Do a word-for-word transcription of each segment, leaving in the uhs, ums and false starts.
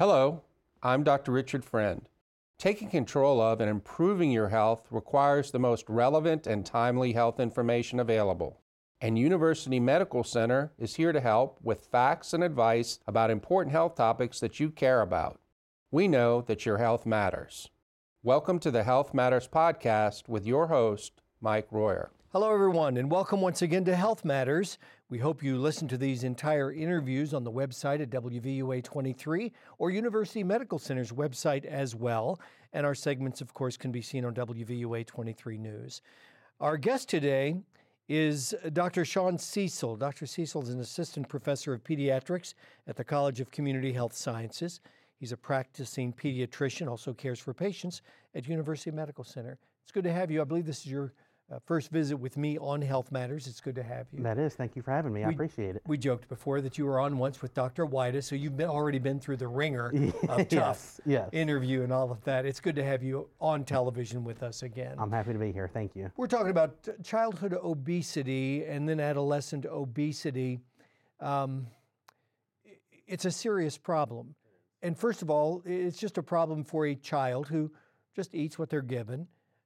Hello, I'm Doctor Richard Friend. Taking control of and improving your health requires the most relevant and timely health information available. And University Medical Center is here to help with facts and advice about important health topics that you care about. We know that your health matters. Welcome to the Health Matters podcast with your host, Mike Royer. Hello, everyone, and welcome once again to Health Matters. We hope you listen to these entire interviews on the website at W V U A twenty-three or University Medical Center's website as well. And our segments, of course, can be seen on W V U A twenty-three News. Our guest today is Doctor Sean Cecil. Doctor Cecil is an assistant professor of pediatrics at the College of Community Health Sciences. He's a practicing pediatrician, also cares for patients at University Medical Center. It's good to have you. I believe this is your Uh, first visit with me on Health Matters. It's good to have you. That is. Thank you for having me. I we, appreciate it. We joked before that you were on once with Doctor White, so you've been, already been through the ringer of tough yes, yes. interview and all of that. It's good to have you on television with us again. I'm happy to be here. Thank you. We're talking about childhood obesity and then adolescent obesity. Um, it's a serious problem. And first of all, it's just a problem for a child who just eats what they're given.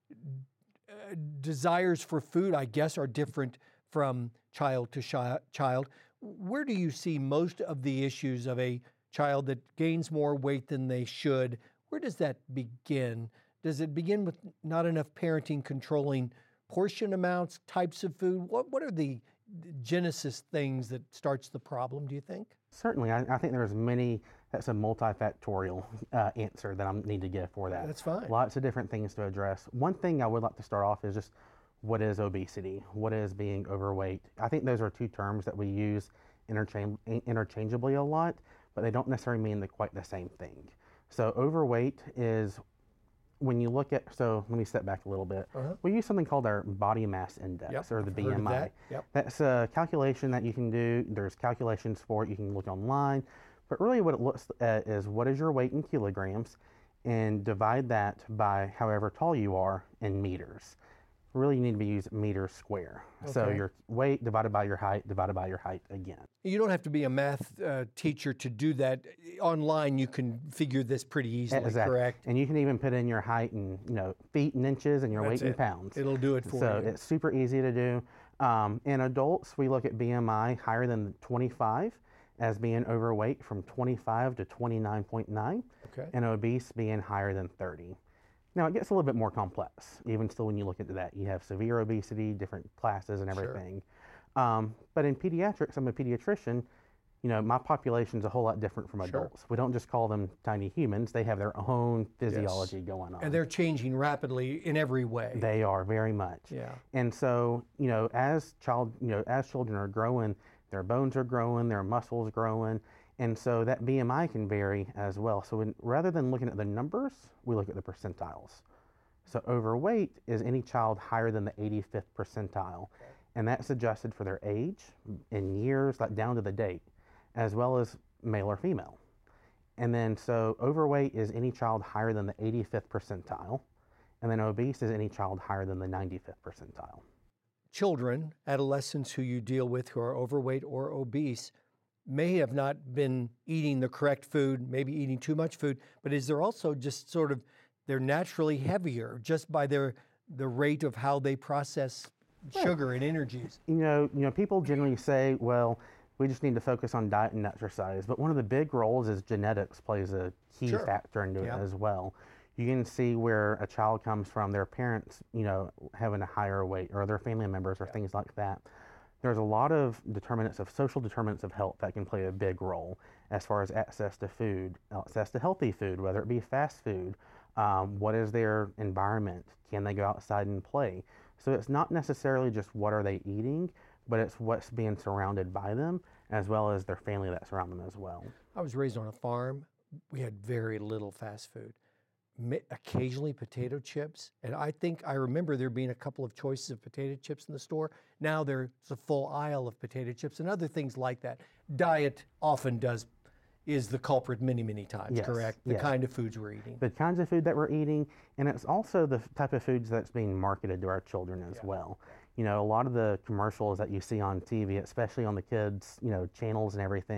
Uh, desires for food, I guess, are different from child to chi- child. Where do you see most of the issues of a child that gains more weight than they should? Where does that begin? Does it begin with not enough parenting controlling portion amounts, types of food? What what are the genesis things that starts the problem, do you think? Certainly. I, I think there's many, that's a multifactorial uh, answer that I need to give for that. That's fine. Lots of different things to address. One thing I would like to start off is just what is obesity? What is being overweight? I think those are two terms that we use interchange- interchangeably a lot, but they don't necessarily mean the, quite the same thing. So overweight is when you look at, so let me step back a little bit. Uh-huh. We use something called our body mass index, yep, or the I've B M I. That. Yep. That's a calculation that you can do. There's calculations for it. You can look online. But really what it looks at is what is your weight in kilograms, and divide that by however tall you are in meters. Really, you need to be using meters square. Okay. So your weight divided by your height divided by your height again. You don't have to be a math uh, teacher to do that. Online, you can figure this pretty easily, exactly. Correct? And you can even put in your height in, you know, feet and inches and your That's weight it. in pounds. It'll do it for so you. So it's super easy to do. Um, in adults, we look at B M I higher than twenty-five as being overweight from twenty-five to twenty-nine point nine, okay. and obese being higher than thirty. Now, it gets a little bit more complex, even still when you look into that. You have severe obesity, different classes and everything. Sure. Um, but in pediatrics, I'm a pediatrician, you know, my population's a whole lot different from adults. Sure. We don't just call them tiny humans. They have their own physiology yes. going on. And they're changing rapidly in every way. They are, very much. Yeah. And so, you know, as child, you know, as children are growing, their bones are growing, their muscles growing, and so that B M I can vary as well. So when, rather than looking at the numbers, we look at the percentiles. So overweight is any child higher than the eighty-fifth percentile. Okay. And that's adjusted for their age in years, like down to the date, as well as male or female. And then so overweight is any child higher than the eighty-fifth percentile. And then obese is any child higher than the ninety-fifth percentile. Children, adolescents who you deal with who are overweight or obese may have not been eating the correct food, maybe eating too much food, but is there also just sort of, they're naturally heavier just by their the rate of how they process right. sugar and energies? You know, you know, people generally say, well, we just need to focus on diet and exercise, but one of the big roles is genetics plays a key sure. factor into yeah. it as well. You can see where a child comes from, their parents, you know, having a higher weight, or their family members, or yeah. things like that. There's a lot of determinants of social determinants of health that can play a big role as far as access to food, access to healthy food, whether it be fast food. Um, what is their environment? Can they go outside and play? So it's not necessarily just what are they eating, but it's what's being surrounded by them, as well as their family that's around them as well. I was raised on a farm. We had very little fast food. Occasionally potato chips, and I think I remember there being a couple of choices of potato chips in the store. Now there's a full aisle of potato chips and other things like that. Diet often does is the culprit many, many times, yes, correct? The yes. kind of foods we're eating. The kinds of food that we're eating, and it's also the type of foods that's being marketed to our children as yeah. well. You know, a lot of the commercials that you see on T V, especially on the kids, you know, channels and everything,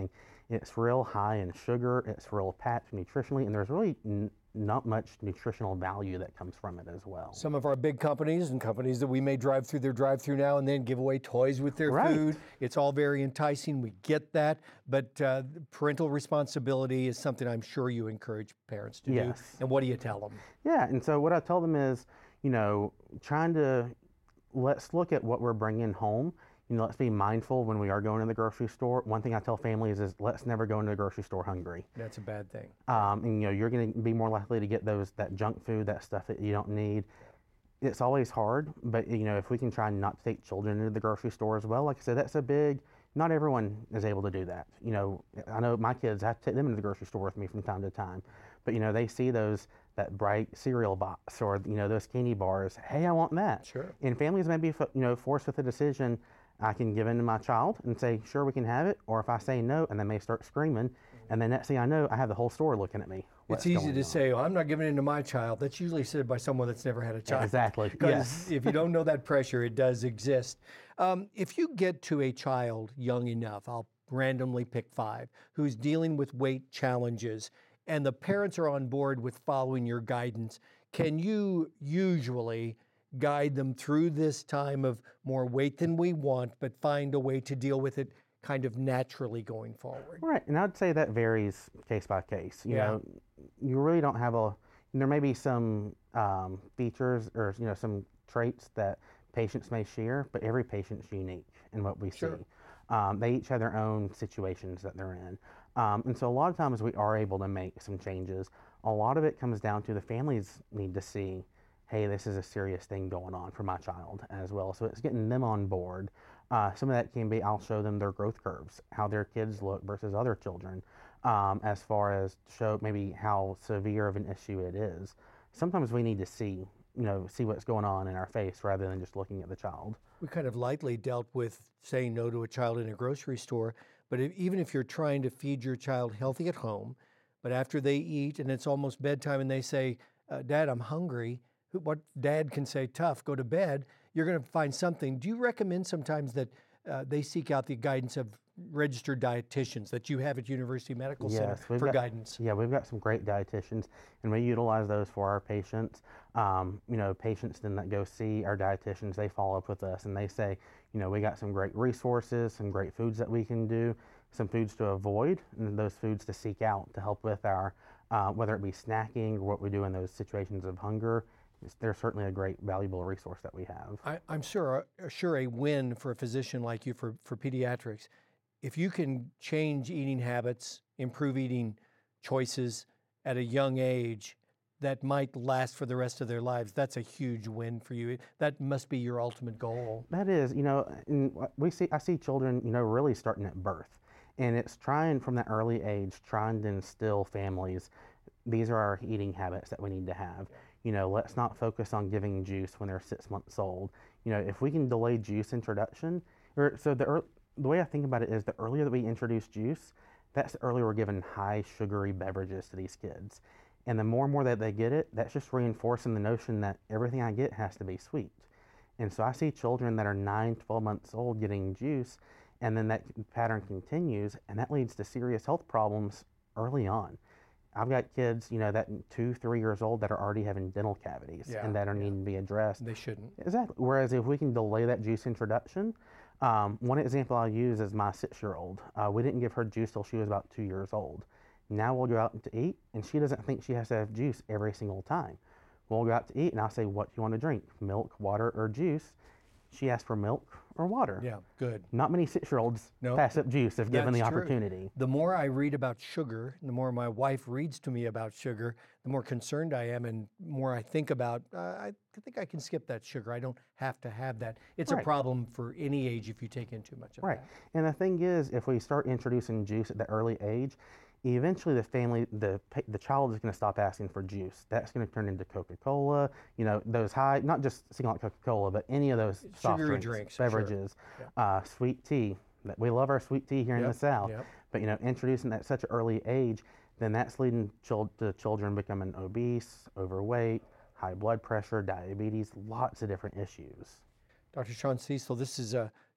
It's real high in sugar, it's real packed nutritionally, and there's really n- not much nutritional value that comes from it as well. Some of our big companies and companies that we may drive through their drive-through now and then give away toys with their Right. food. It's all very enticing. We get that, but uh, parental responsibility is something I'm sure you encourage parents to Yes. do. And what do you tell them? Yeah, and so what I tell them is, you know, trying to let's look at what we're bringing home. You know, let's be mindful when we are going to the grocery store. One thing I tell families is let's never go into the grocery store hungry. That's a bad thing. Um, and you know, you're going to be more likely to get those that junk food, that stuff that you don't need. It's always hard, but you know, if we can try not to take children into the grocery store as well, like I said, that's a big. Not everyone is able to do that. You know, I know my kids, I have to take them into the grocery store with me from time to time, but you know, they see those that bright cereal box or you know those candy bars. Hey, I want that. Sure. And families may be you know forced with a decision. I can give in to my child and say, sure, we can have it. Or if I say no, and they may start screaming, and then next thing I know, I have the whole store looking at me. It's easy to say, oh, I'm not giving in to my child. That's usually said by someone that's never had a child. Exactly. Because Yes. if you don't know that pressure, it does exist. Um, if you get to a child young enough, I'll randomly pick five, who's dealing with weight challenges, and the parents are on board with following your guidance, can you usually guide them through this time of more weight than we want, but find a way to deal with it kind of naturally going forward? Right, and I'd say that varies case by case. You Yeah. know, you really don't have a. There may be some um, features or you know some traits that patients may share, but every patient's unique in what we Sure. see. Um, they each have their own situations that they're in, um, and so a lot of times we are able to make some changes. A lot of it comes down to the families need to see, hey, this is a serious thing going on for my child as well. So it's getting them on board. Uh, some of that can be, I'll show them their growth curves, how their kids look versus other children, um, as far as show maybe how severe of an issue it is. Sometimes we need to see, you know, see what's going on in our face rather than just looking at the child. We kind of lightly dealt with saying no to a child in a grocery store, but if, even if you're trying to feed your child healthy at home, but after they eat and it's almost bedtime and they say, uh, Dad, I'm hungry, who- what dad can say, tough, go to bed, you're going to find something. Do you recommend sometimes that uh, they seek out the guidance of registered dietitians that you have at University Medical Center Yes, we've for got- guidance? Yeah, we've got some great dietitians, and we utilize those for our patients. Um, you know, patients then that go see our dietitians, they follow up with us, and they say, you know, we got some great resources, some great foods that we can do, some foods to avoid, and those foods to seek out to help with our, uh, whether it be snacking or what we do in those situations of hunger. It's, they're certainly a great, valuable resource that we have. I, I'm sure, uh, sure a win for a physician like you for, for pediatrics. If you can change eating habits, improve eating choices at a young age that might last for the rest of their lives, that's a huge win for you. That must be your ultimate goal. That is, you know, and we see, I see children, you know, really starting at birth. And it's trying from that early age, trying to instill families, these are our eating habits that we need to have. You know, let's not focus on giving juice when they're six months old. You know, if we can delay juice introduction, or so the ear- the way I think about it is the earlier that we introduce juice, that's the earlier we're giving high sugary beverages to these kids. And the more and more that they get it, that's just reinforcing the notion that everything I get has to be sweet. And so I see children that are nine, twelve months old getting juice, and then that pattern continues, and that leads to serious health problems early on. I've got kids, you know, that two, three years old that are already having dental cavities Yeah, and that are yeah. needing to be addressed. They shouldn't. Exactly. Whereas if we can delay that juice introduction, um, one example I'll use is my six-year-old. Uh, we didn't give her juice till she was about two years old. Now we'll go out to eat, and she doesn't think she has to have juice every single time. We'll go out to eat, and I'll say, what do you want to drink? Milk, water, or juice? She asks for milk or water. Yeah, good. Not many six-year-olds No. pass up juice if given the That's true. opportunity. The more I read about sugar, and the more my wife reads to me about sugar, the more concerned I am and more I think about, uh, I think I can skip that sugar. I don't have to have that. It's a Right. problem for any age if you take in too much of Right. that. And the thing is, if we start introducing juice at the early age, eventually the family, the pa- the child is going to stop asking for juice. That's going to turn into Coca-Cola, you know, those high, not just single like Coca-Cola, but any of those soft Sugary drinks, drinks, sure. beverages, uh, sweet tea. That we love our sweet tea here in Yep, the South. yep. But, you know, introducing that at such an early age, then that's leading chil- to children becoming obese, overweight, high blood pressure, diabetes, lots of different issues. Doctor Sean Cecil, this is uh,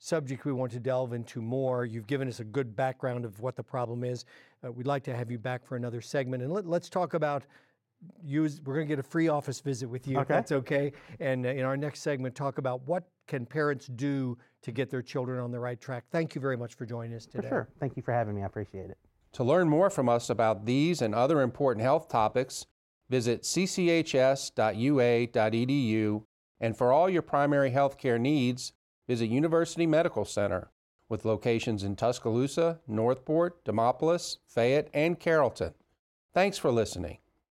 subject we want to delve into more. You've given us a good background of what the problem is. Uh, we'd like to have you back for another segment. And let, let's talk about use. We're going to get a free office visit with you, okay. if that's okay. And uh, in our next segment, talk about what can parents do to get their children on the right track. Thank you very much for joining us today. For sure. Thank you for having me. I appreciate it. To learn more from us about these and other important health topics, visit c c h s dot u a dot e d u, and for all your primary health care needs, visit University Medical Center, with locations in Tuscaloosa, Northport, Demopolis, Fayette, and Carrollton. Thanks for listening.